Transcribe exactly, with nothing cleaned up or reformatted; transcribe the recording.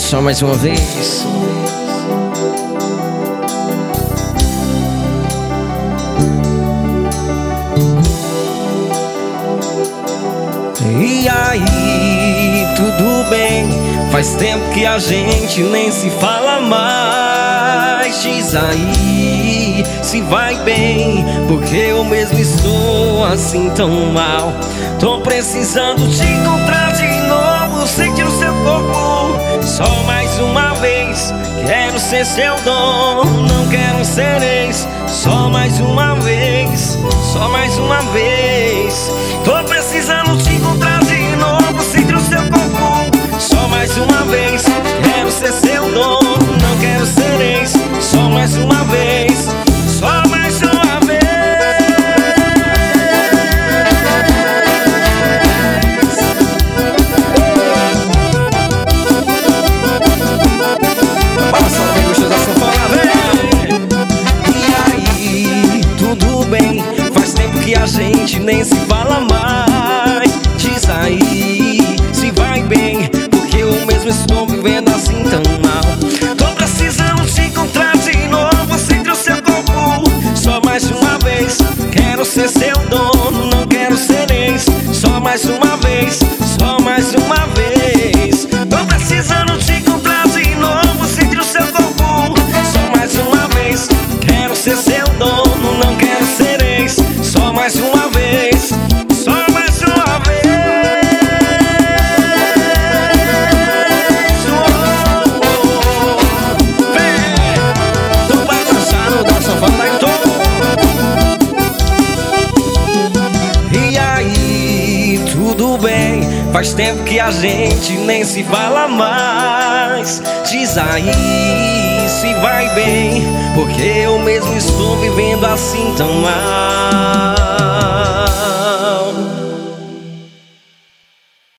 Só mais uma vez. E aí, tudo bem? Faz tempo que a gente nem se fala mais. Diz aí se vai bem, porque eu mesmo estou assim tão mal. Tô precisando te encontrar de novo, sentir o seu corpo só mais uma vez. Quero ser seu dono, não quero ser ex. Só mais uma vez, só mais uma vez. Tô precisando te encontrar de novo, sentir o seu corpo só mais uma vez. Quero ser seu dono, não quero ser ex. Só mais uma vez, só mais uma vez. Balançando bem gostoso a sanfona, vem. E aí, tudo bem? Faz tempo que a gente nem se fala mais. Diz aí se vai bem, porque eu mesmo estou vivendo assim tão mal. Tô precisando te encontrar de novo, sentir o seu corpo só mais uma vez. Quero ser seu dono, não quero ser ex. Só mais uma vez, só mais uma vez. Tô precisando te encontrar de novo, sentir o seu corpo só mais uma vez. Quero ser seu dono, não quero ser ex. Só mais uma vez, só mais uma vez. Oh, oh, oh. Vem, tô balançando da sanfona e tô. E aí, tudo bem? Faz tempo que a gente nem se fala mais. Diz aí se vai bem, porque eu mesmo estou vivendo assim tão mal.